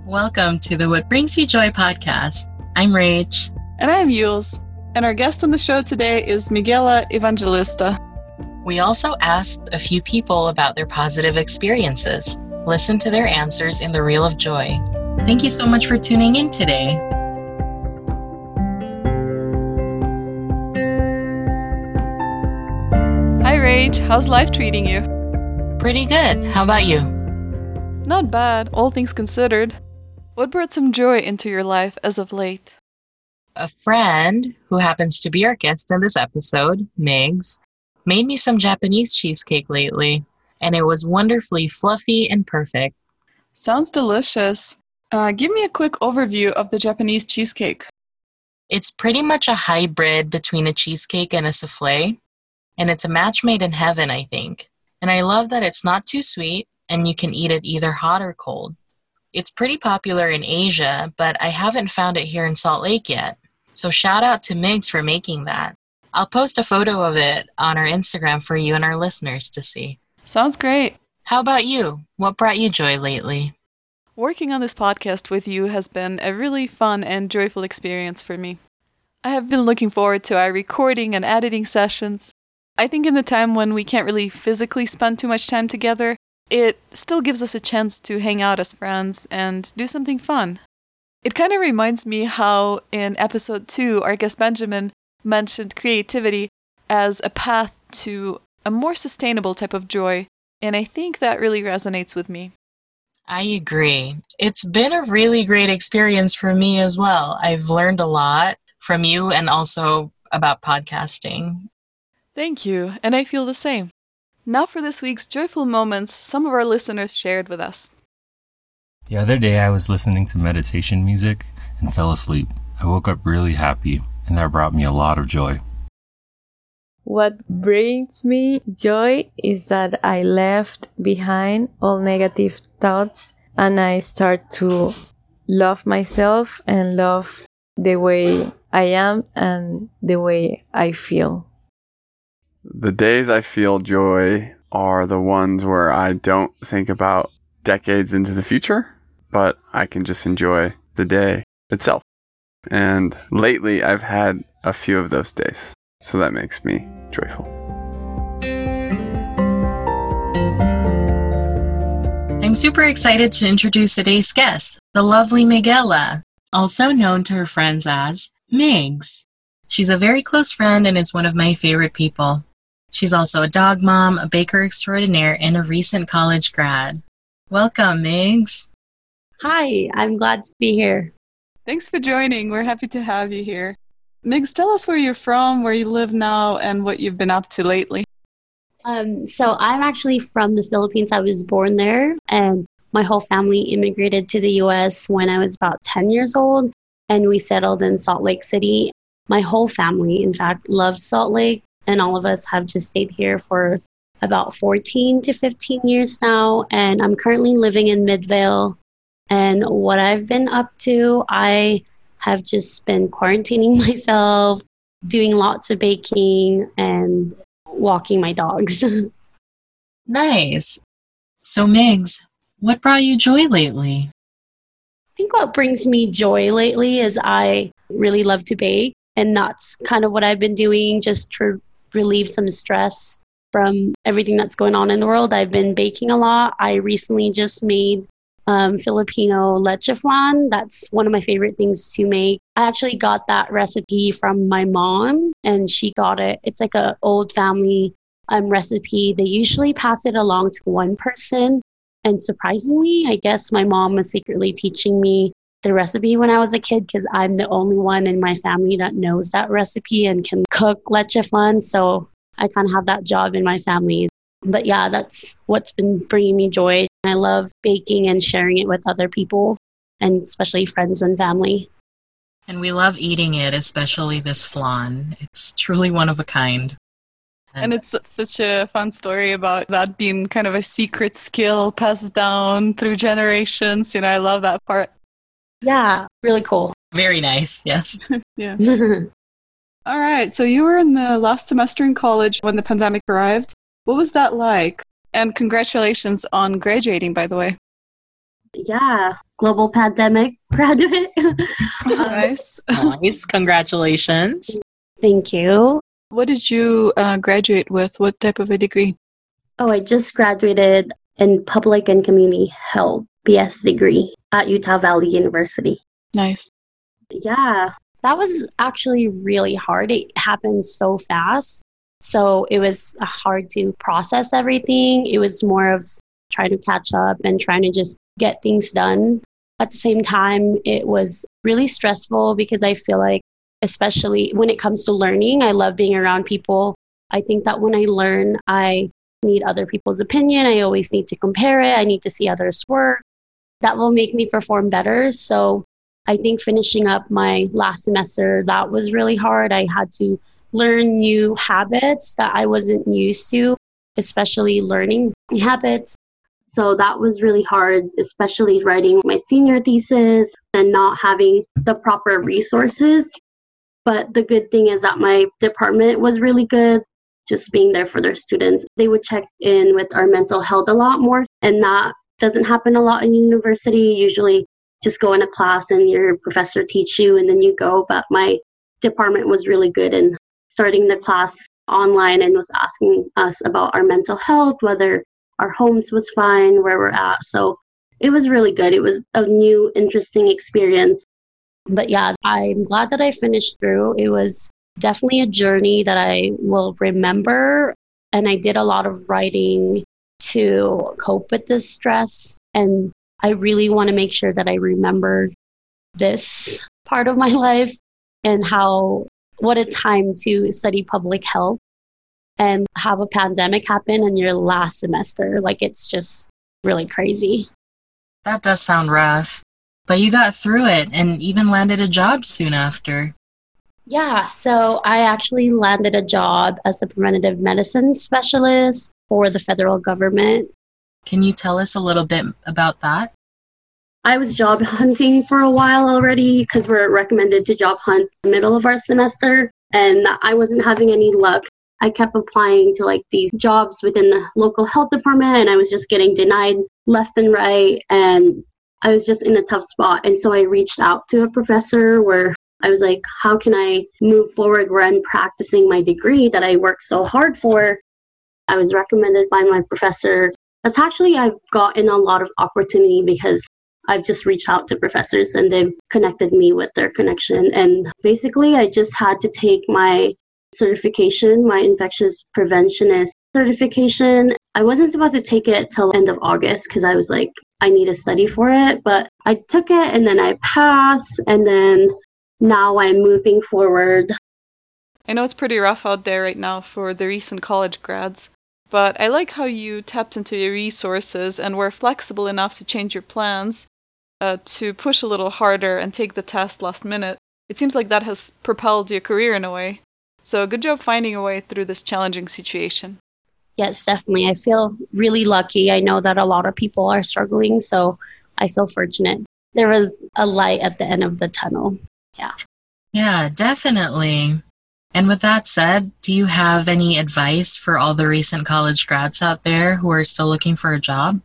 Welcome to the What Brings You Joy podcast. I'm Rach. And I'm Yules. And our guest on the show today is Miguela Evangelista. We also asked a few people about their positive experiences. Listen to their answers in the Reel of Joy. Thank you so much for tuning in today. Hi Rach, how's life treating you? Pretty good. How about you? Not bad, all things considered. What brought some joy into your life as of late? A friend who happens to be our guest in this episode, Migs, made me some Japanese cheesecake lately, and it was wonderfully fluffy and perfect. Sounds delicious. Give me a quick overview of the Japanese cheesecake. It's pretty much a hybrid between a cheesecake and a souffle, and it's a match made in heaven, I think. And I love that it's not too sweet, and you can eat it either hot or cold. It's pretty popular in Asia, but I haven't found it here in Salt Lake yet. So shout out to Migs for making that. I'll post a photo of it on our Instagram for you and our listeners to see. Sounds great. How about you? What brought you joy lately? Working on this podcast with you has been a really fun and joyful experience for me. I have been looking forward to our recording and editing sessions. I think in the time when we can't really physically spend too much time together, it still gives us a chance to hang out as friends and do something fun. It kind of reminds me how in episode 2, our guest Benjamin mentioned creativity as a path to a more sustainable type of joy, and I think that really resonates with me. I agree. It's been a really great experience for me as well. I've learned a lot from you and also about podcasting. Thank you, and I feel the same. Now for this week's joyful moments some of our listeners shared with us. The other day I was listening to meditation music and fell asleep. I woke up really happy, and that brought me a lot of joy. What brings me joy is that I left behind all negative thoughts and I start to love myself and love the way I am and the way I feel. The days I feel joy are the ones where I don't think about decades into the future, but I can just enjoy the day itself. And lately I've had a few of those days, so that makes me joyful. I'm super excited to introduce today's guest, the lovely Miguela, also known to her friends as Migs. She's a very close friend and is one of my favorite people. She's also a dog mom, a baker extraordinaire, and a recent college grad. Welcome, Migs. Hi, I'm glad to be here. Thanks for joining. We're happy to have you here. Migs, tell us where you're from, where you live now, and what you've been up to lately. So I'm actually from the Philippines. I was born there, and my whole family immigrated to the U.S. when I was about 10 years old, and we settled in Salt Lake City. My whole family, in fact, loves Salt Lake, and all of us have just stayed here for about 14 to 15 years now, and I'm currently living in Midvale. And what I've been up to, I have just been quarantining myself, doing lots of baking, and walking my dogs. Nice. So, Migs, what brought you joy lately? I think what brings me joy lately is I really love to bake, and that's kind of what I've been doing just to relieve some stress from everything that's going on in the world. I've been baking a lot. I recently just made Filipino leche flan. That's one of my favorite things to make. I actually got that recipe from my mom, and she got it. It's like an old family recipe. They usually pass it along to one person. And surprisingly, I guess my mom was secretly teaching me the recipe when I was a kid because I'm the only one in my family that knows that recipe and can cook leche flan. So I kind of have that job in my family. But yeah, that's what's been bringing me joy. I love baking and sharing it with other people, and especially friends and family. And we love eating it, especially this flan. It's truly one of a kind. And it's such a fun story about that being kind of a secret skill passed down through generations. I love that part. Yeah, really cool. Very nice, yes. Yeah. All right, so you were in the last semester in college when the pandemic arrived. What was that like? And congratulations on graduating, by the way. Yeah, global pandemic graduate. Nice. Nice. Congratulations. Thank you. What did you graduate with? What type of a degree? Oh, I just graduated in public and community health BS degree at Utah Valley University. Nice. Yeah, that was actually really hard. It happened so fast. So it was hard to process everything. It was more of trying to catch up and trying to just get things done. At the same time, it was really stressful because I feel like, especially when it comes to learning, I love being around people. I think that when I learn, I need other people's opinion. I always need to compare it. I need to see others' work. That will make me perform better. So I think finishing up my last semester, that was really hard. I had to learn new habits that I wasn't used to, especially learning habits. So that was really hard, especially writing my senior thesis and not having the proper resources. But the good thing is that my department was really good, just being there for their students. They would check in with our mental health a lot more, and that doesn't happen a lot in university. Usually just go in a class and your professor teach you and then you go. But my department was really good in starting the class online and was asking us about our mental health, whether our homes was fine, where we're at. So it was really good. It was a new, interesting experience. But yeah, I'm glad that I finished through. It was definitely a journey that I will remember. And I did a lot of writing to cope with this stress. And I really want to make sure that I remember this part of my life and what a time to study public health and have a pandemic happen in your last semester. Like, it's just really crazy. That does sound rough, but you got through it and even landed a job soon after. Yeah, so I actually landed a job as a preventative medicine specialist for the federal government. Can you tell us a little bit about that? I was job hunting for a while already because we're recommended to job hunt in the middle of our semester, and I wasn't having any luck. I kept applying to these jobs within the local health department, and I was just getting denied left and right, and I was just in a tough spot. And so I reached out to a professor where I was like, how can I move forward where I'm practicing my degree that I worked so hard for? I was recommended by my professor. That's actually, I've gotten a lot of opportunity because I've just reached out to professors and they've connected me with their connection. And basically, I just had to take my certification, my infectious preventionist certification. I wasn't supposed to take it till end of August because I was like, I need to study for it. But I took it and then I passed, and then now I'm moving forward. I know it's pretty rough out there right now for the recent college grads, but I like how you tapped into your resources and were flexible enough to change your plans, to push a little harder and take the test last minute. It seems like that has propelled your career in a way. So good job finding a way through this challenging situation. Yes, definitely. I feel really lucky. I know that a lot of people are struggling, so I feel fortunate. There was a light at the end of the tunnel. Yeah. Yeah, definitely. And with that said, do you have any advice for all the recent college grads out there who are still looking for a job?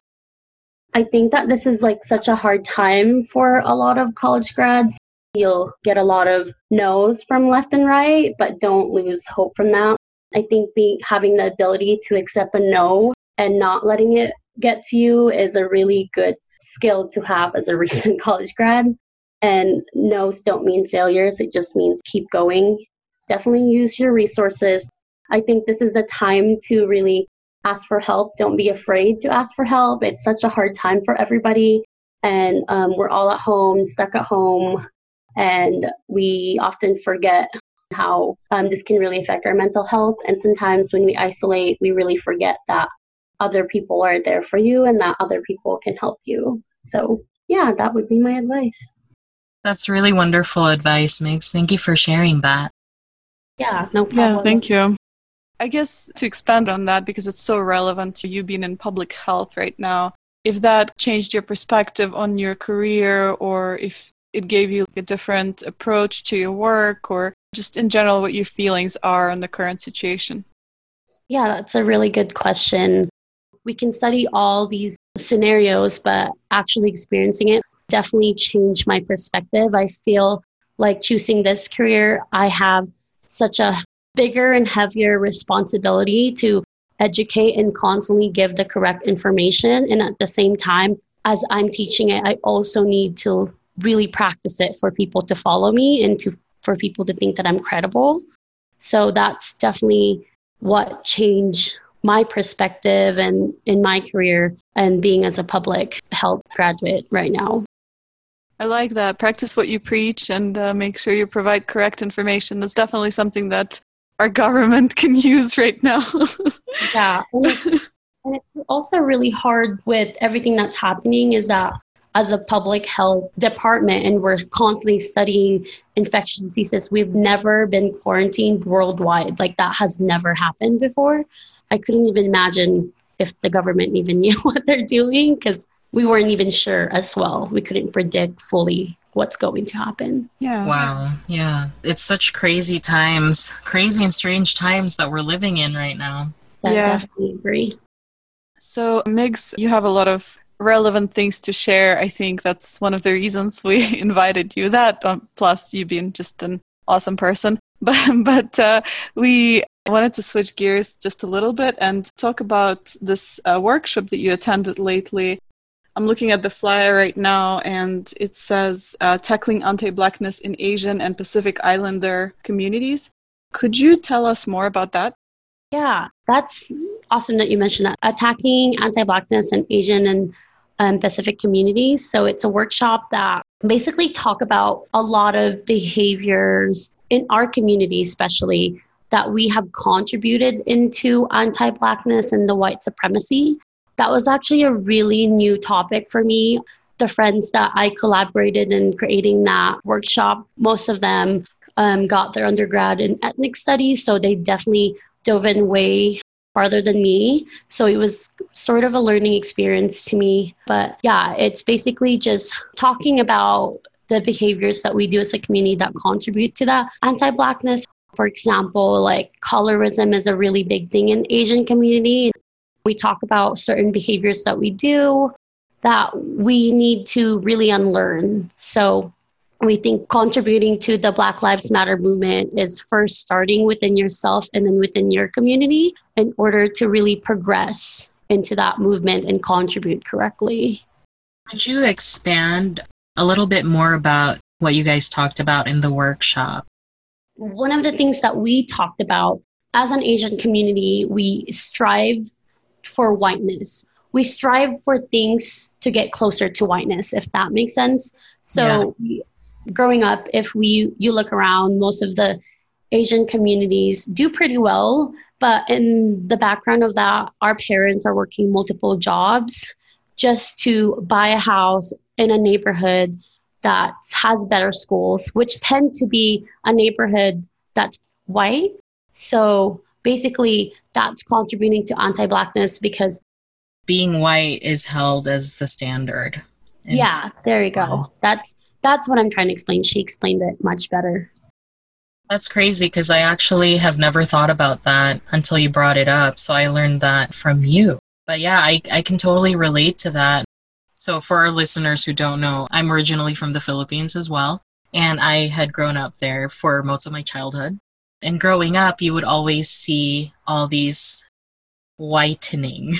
I think that this is such a hard time for a lot of college grads. You'll get a lot of no's from left and right, but don't lose hope from that. I think having the ability to accept a no and not letting it get to you is a really good skill to have as a recent college grad. And no's don't mean failures. It just means keep going. Definitely use your resources. I think this is a time to really ask for help. Don't be afraid to ask for help. It's such a hard time for everybody. And we're all at home, stuck at home. And we often forget how this can really affect our mental health. And sometimes when we isolate, we really forget that other people are there for you and that other people can help you. So yeah, that would be my advice. That's really wonderful advice, Mix. Thank you for sharing that. Yeah, no problem. Yeah, thank you. I guess to expand on that, because it's so relevant to you being in public health right now, if that changed your perspective on your career, or if it gave you a different approach to your work, or just in general what your feelings are on the current situation. Yeah, that's a really good question. we can study all these scenarios, but actually experiencing it definitely changed my perspective. I feel like choosing this career, I have such a bigger and heavier responsibility to educate and constantly give the correct information. And at the same time, as I'm teaching it, I also need to really practice it for people to follow me and for people to think that I'm credible. So that's definitely what changed my perspective and in my career and being as a public health graduate right now. I like that. Practice what you preach and make sure you provide correct information. That's definitely something that our government can use right now. Yeah. And it's also really hard with everything that's happening is that as a public health department, and we're constantly studying infectious diseases, we've never been quarantined worldwide. Like that has never happened before. I couldn't even imagine if the government even knew what they're doing because we weren't even sure as well. We couldn't predict fully what's going to happen. Yeah. Wow. Yeah. It's such crazy times, crazy and strange times that we're living in right now. I definitely agree. So, Migs, you have a lot of relevant things to share. I think that's one of the reasons we invited you. That plus you being just an awesome person. But we wanted to switch gears just a little bit and talk about this workshop that you attended lately. I'm looking at the flyer right now, and it says Tackling Anti-Blackness in Asian and Pacific Islander Communities. Could you tell us more about that? Yeah, that's awesome that you mentioned that. Attacking Anti-Blackness in Asian and Pacific communities. So it's a workshop that basically talk about a lot of behaviors in our community, especially that we have contributed into anti-Blackness and the white supremacy. That was actually a really new topic for me. The friends that I collaborated in creating that workshop, most of them got their undergrad in ethnic studies, so they definitely dove in way farther than me. So it was sort of a learning experience to me. But yeah, it's basically just talking about the behaviors that we do as a community that contribute to that anti-Blackness. For example, like colorism is a really big thing in Asian community. We talk about certain behaviors that we do that we need to really unlearn. So we think contributing to the Black Lives Matter movement is first starting within yourself and then within your community in order to really progress into that movement and contribute correctly. Could you expand a little bit more about what you guys talked about in the workshop? One of the things that we talked about as an Asian community, we strive for whiteness. We strive for things to get closer to whiteness, if that makes sense. So growing up, if you look around, most of the Asian communities do pretty well. But in the background of that, our parents are working multiple jobs just to buy a house in a neighborhood that has better schools, which tend to be a neighborhood that's white. So basically, that's contributing to anti-Blackness because being white is held as the standard. Yeah, there you go. That's what I'm trying to explain. She explained it much better. That's crazy because I actually have never thought about that until you brought it up. So I learned that from you. But yeah, I can totally relate to that. So for our listeners who don't know, I'm originally from the Philippines as well. And I had grown up there for most of my childhood. And growing up, you would always see all these whitening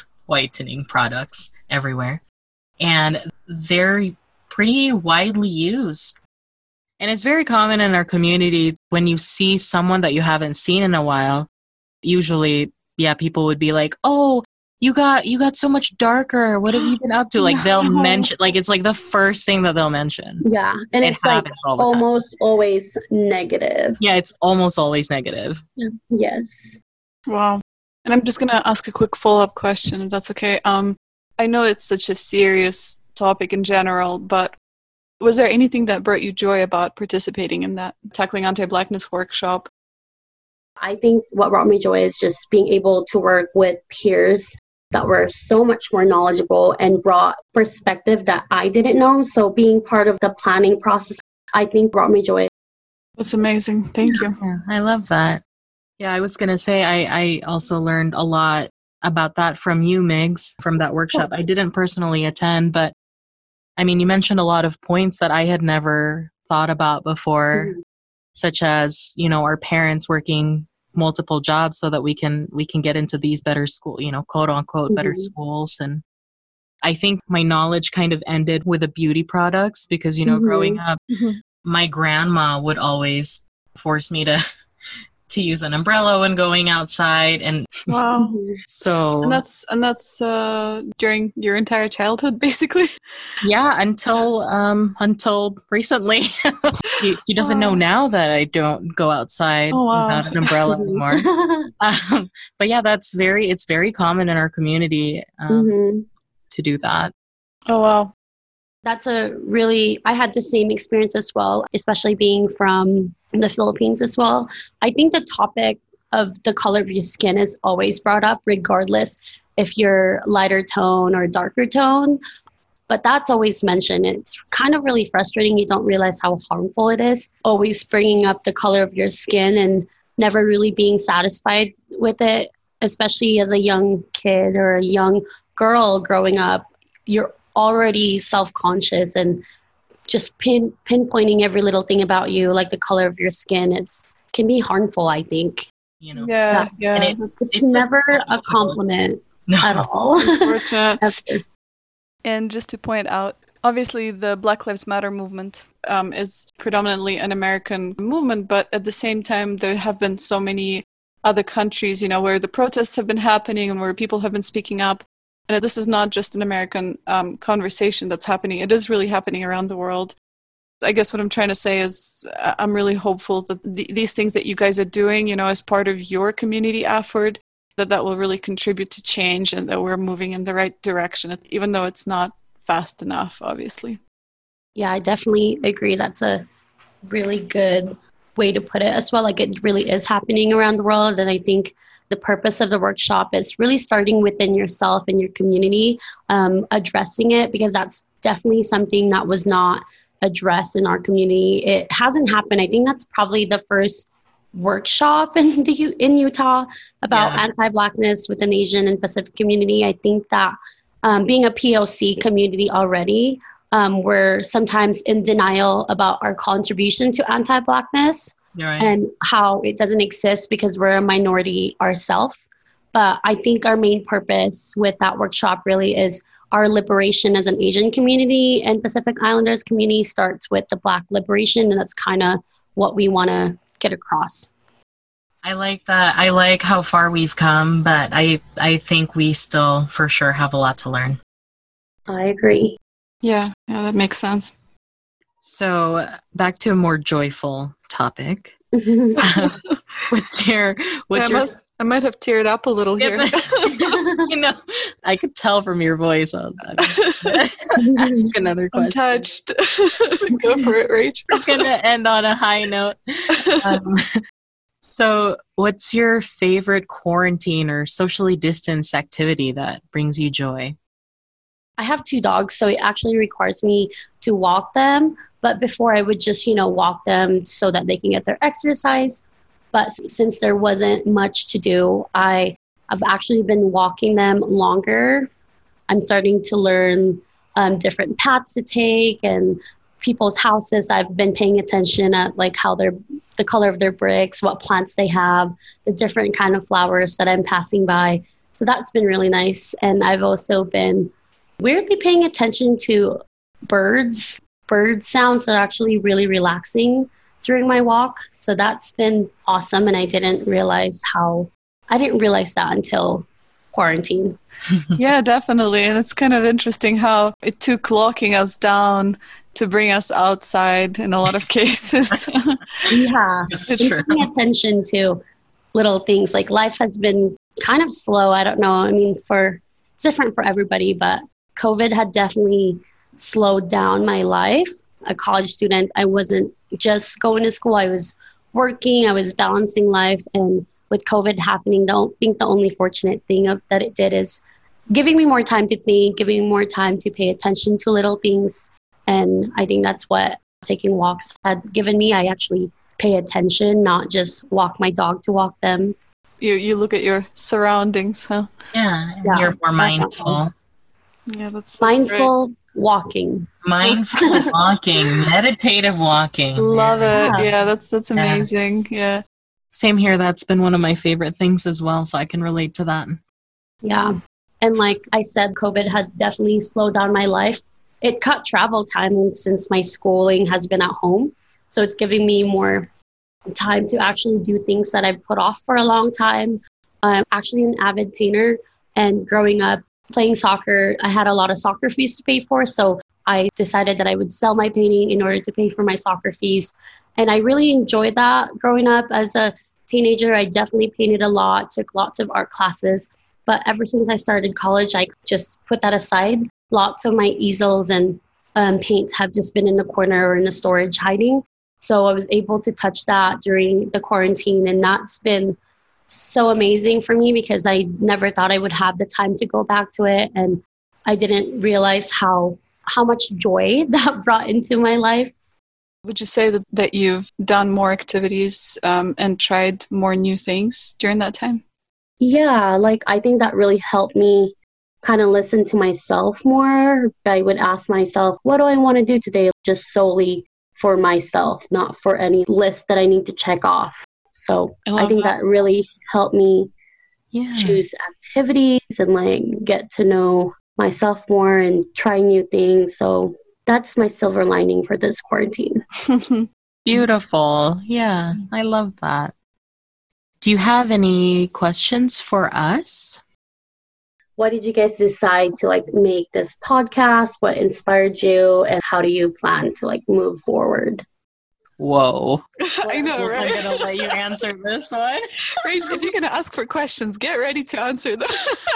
products everywhere. And they're pretty widely used. And it's very common in our community when you see someone that you haven't seen in a while, usually, people would be like, oh, you got so much darker. What have you been up to? Like they'll mention, like it's like the first thing that they'll mention. Yeah. And it's like almost always negative. Yeah, it's almost always negative. Yes. Wow. And I'm just going to ask a quick follow-up question, if that's okay. I know it's such a serious topic in general, but was there anything that brought you joy about participating in that Tackling Anti-Blackness workshop? I think what brought me joy is just being able to work with peers that were so much more knowledgeable and brought perspective that I didn't know. So being part of the planning process, I think brought me joy. That's amazing. Thank you. Yeah, I love that. Yeah, I was going to say I also learned a lot about that from you, Migs, from that workshop. I didn't personally attend, but I mean, you mentioned a lot of points that I had never thought about before, such as, you know, our parents working multiple jobs so that we can get into these better school, you know, quote unquote better schools. And I think my knowledge kind of ended with the beauty products because, you know, growing up, my grandma would always force me to use an umbrella when going outside. And Wow. so And that's during your entire childhood, basically. yeah, until recently. He doesn't know now that I don't go outside without an umbrella anymore. But yeah, it's very common in our community to do that. Oh, wow. That's I had the same experience as well, especially being from the Philippines as well. I think the topic of the color of your skin is always brought up, regardless if you're lighter tone or darker tone. But that's always mentioned. It's kind of really frustrating. You don't realize how harmful it is. Always bringing up the color of your skin and never really being satisfied with it, especially as a young kid or a young girl growing up. You're already self-conscious and just pinpointing every little thing about you, like the color of your skin, can be harmful, I think. You know, Yeah. And it's never a compliment at all. Unfortunate. And just to point out, obviously the Black Lives Matter movement is predominantly an American movement, but at the same time, there have been so many other countries, you know, where the protests have been happening and where people have been speaking up. And this is not just an American conversation that's happening. It is really happening around the world. I guess what I'm trying to say is I'm really hopeful that these things that you guys are doing, you know, as part of your community effort, that will really contribute to change and that we're moving in the right direction, even though it's not fast enough, obviously. Yeah, I definitely agree. That's a really good way to put it as well. Like, it really is happening around the world. And I think the purpose of the workshop is really starting within yourself and your community, addressing it, because that's definitely something that was not addressed in our community. It hasn't happened. I think that's probably the first workshop in Utah about anti-Blackness with an Asian and Pacific community. I think that being a POC community already, we're sometimes in denial about our contribution to anti-Blackness. Right. And how it doesn't exist because we're a minority ourselves. But I think our main purpose with that workshop really is our liberation as an Asian community, and Pacific Islanders community starts with the Black liberation, and that's kind of what we want to get across. I like that. I like how far we've come, but I think we still for sure have a lot to learn. I agree. Yeah, that makes sense. So back to a more joyful topic. What's your I might have teared up a little here. You know, I could tell from your voice. Ask another question. I'm touched. Go for it, Rach. We're going to end on a high note. So what's your favorite quarantine or socially distanced activity that brings you joy? I have 2 dogs, so it actually requires me to walk them. But before, I would just, walk them so that they can get their exercise. But since there wasn't much to do, I've actually been walking them longer. I'm starting to learn different paths to take and people's houses. I've been paying attention at like how the color of their bricks, what plants they have, the different kind of flowers that I'm passing by. So that's been really nice. And I've also been weirdly paying attention to bird sounds that are actually really relaxing during my walk. So that's been awesome. And I didn't realize that until quarantine. Yeah, definitely. And it's kind of interesting how it took locking us down to bring us outside in a lot of cases. Yeah. It's true. Paying attention to little things. Like, life has been kind of slow. I don't know. I mean, it's different for everybody, but COVID had definitely slowed down my life. A college student, I wasn't just going to school. I was working. I was balancing life. And with COVID happening, I think the only fortunate thing that it did is giving me more time to think, giving me more time to pay attention to little things. And I think that's what taking walks had given me. I actually pay attention, not just walk my dog to walk them. You look at your surroundings, huh? Yeah, and Yeah, you're more definitely. mindful. Yeah, that's Mindful walking. Mindful walking, meditative walking. great. Love it. Yeah. Yeah, that's amazing. Yeah. Same here. That's been one of my favorite things as well, so I can relate to that. Yeah. And like I said, COVID had definitely slowed down my life. It cut travel time since my schooling has been at home. So it's giving me more time to actually do things that I've put off for a long time. I'm actually an avid painter, and growing up playing soccer, I had a lot of soccer fees to pay for. So I decided that I would sell my painting in order to pay for my soccer fees. And I really enjoyed that growing up as a teenager. I definitely painted a lot, took lots of art classes. But ever since I started college, I just put that aside. Lots of my easels and paints have just been in the corner or in the storage hiding. So I was able to touch that during the quarantine. And that's been so amazing for me because I never thought I would have the time to go back to it. And I didn't realize how much joy that brought into my life. Would you say that you've done more activities and tried more new things during that time? Yeah, like I think that really helped me kind of listen to myself more. I would ask myself, what do I want to do today? Just solely for myself, not for any list that I need to check off. So I think that really helped me choose activities and like get to know myself more and try new things. So that's my silver lining for this quarantine. Beautiful. Yeah, I love that. Do you have any questions for us? What did you guys decide to like make this podcast? What inspired you, and how do you plan to like move forward? Whoa. I know, right? I'm going to let you answer this one. Rach, if you're going to ask for questions, get ready to answer them.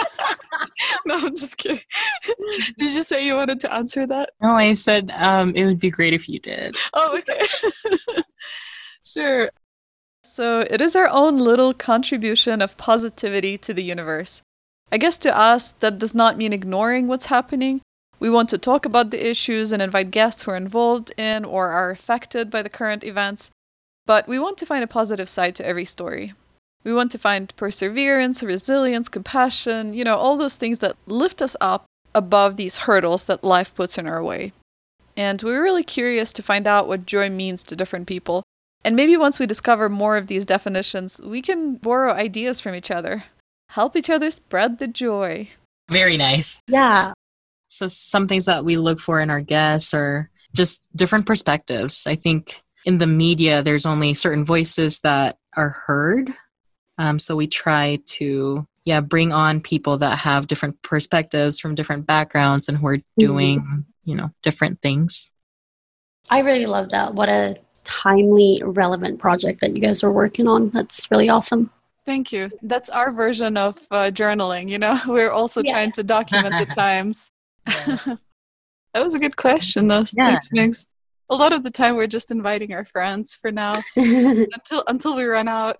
No, I'm just kidding. Did you say you wanted to answer that? No, I said it would be great if you did. Oh, okay. Sure. So it is our own little contribution of positivity to the universe. I guess to us, that does not mean ignoring what's happening. We want to talk about the issues and invite guests who are involved in or are affected by the current events. But we want to find a positive side to every story. We want to find perseverance, resilience, compassion, all those things that lift us up above these hurdles that life puts in our way. And we're really curious to find out what joy means to different people. And maybe once we discover more of these definitions, we can borrow ideas from each other. Help each other spread the joy. Very nice. Yeah. So some things that we look for in our guests are just different perspectives. I think in the media, there's only certain voices that are heard. So we try to, bring on people that have different perspectives from different backgrounds and who are doing, different things. I really love that. What a timely, relevant project that you guys are working on. That's really awesome. Thank you. That's our version of journaling, We're also trying to document the times. Yeah. That was a good question, though. Yeah. Thanks, Migs. A lot of the time, we're just inviting our friends for now until we run out.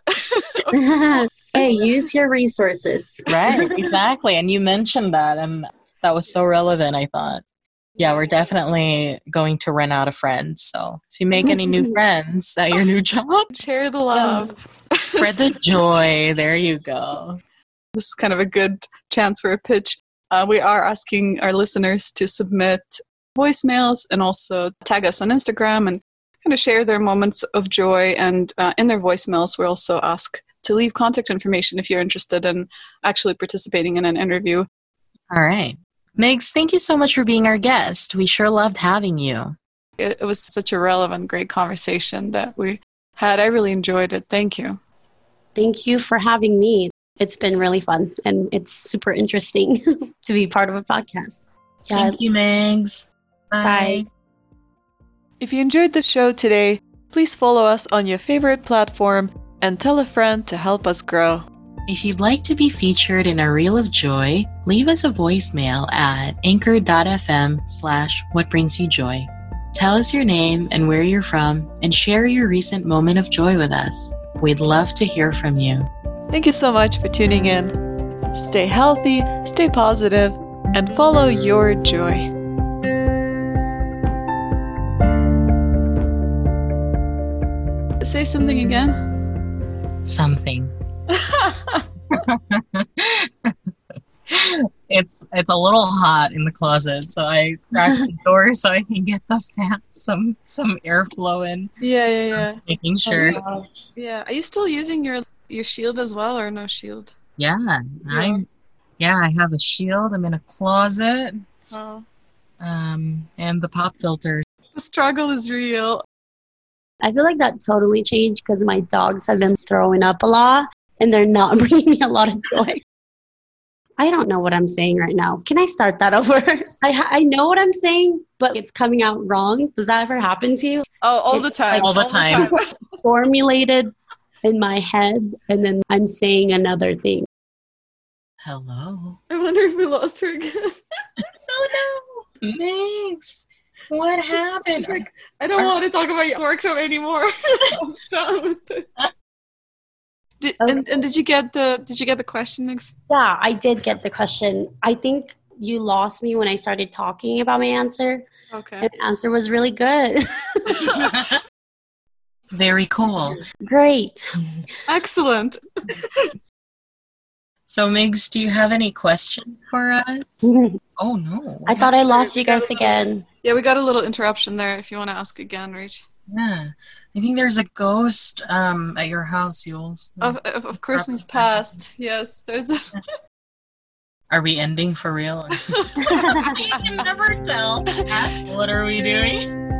Hey, use your resources. Right, exactly. And you mentioned that, and that was so relevant, I thought. Yeah, we're definitely going to run out of friends. So if you make any new friends at your new job, share the love. Spread the joy. There you go. This is kind of a good chance for a pitch. We are asking our listeners to submit voicemails and also tag us on Instagram and kind of share their moments of joy. And in their voicemails, we also ask to leave contact information if you're interested in actually participating in an interview. All right. Migs, thank you so much for being our guest. We sure loved having you. It was such a relevant, great conversation that we had. I really enjoyed it. Thank you. Thank you for having me. It's been really fun, and it's super interesting to be part of a podcast. Yeah. Thank you, Migs. Bye. If you enjoyed the show today, please follow us on your favorite platform and tell a friend to help us grow. If you'd like to be featured in a Reel of Joy, leave us a voicemail at anchor.fm/whatbringsyoujoy. Tell us your name and where you're from, and share your recent moment of joy with us. We'd love to hear from you. Thank you so much for tuning in. Stay healthy, stay positive, and follow your joy. Say something again. Something. It's a little hot in the closet, so I cracked the door so I can get the fan some airflow in. Yeah. Making sure. Yeah. Are you still using your shield as well, or no shield? Yeah, I have a shield. I'm in a closet. Oh. And the pop filter. The struggle is real. I feel like that totally changed because my dogs have been throwing up a lot and they're not bringing me a lot of joy. I don't know what I'm saying right now. Can I start that over? I know what I'm saying, but it's coming out wrong. Does that ever happen to you? Oh, all the time. All the time. Formulated in my head, and then I'm saying another thing. Hello. I wonder if we lost her again. Oh no. Thanks. What happened? It's like, I don't want to talk about your workshop anymore. I'm done with it. Did you get the question, Mix? Yeah, I did get the question. I think you lost me when I started talking about my answer. Okay. And my answer was really good. Very cool. Great. Excellent. So, Migs, do you have any question for us? Oh, no. I thought I lost you guys again. Yeah, we got a little interruption there. If you want to ask again, Rach. Yeah. I think there's a ghost at your house, Yules. Of Christmas past. Yes, there's a... Are we ending for real? You can never tell. What are we doing?